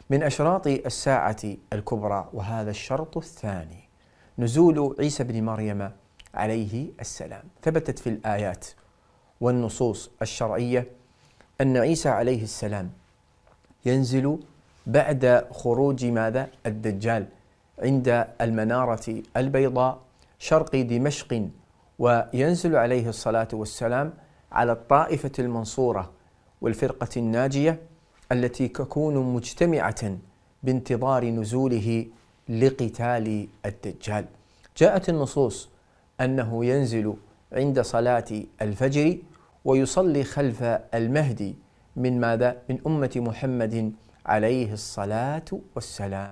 من أشراط الساعة الكبرى، وهذا الشرط الثاني، نزول عيسى بن مريم عليه السلام. ثبتت في الآيات والنصوص الشرعية أن عيسى عليه السلام ينزل بعد خروج الدجال عند المنارة البيضاء شرق دمشق، وينزل عليه الصلاة والسلام على الطائفة المنصورة والفرقة الناجية التي تكون مجتمعة بانتظار نزوله لقتال الدجال. جاءت النصوص أنه ينزل عند صلاة الفجر ويصلي خلف المهدي من أمة محمد عليه الصلاة والسلام.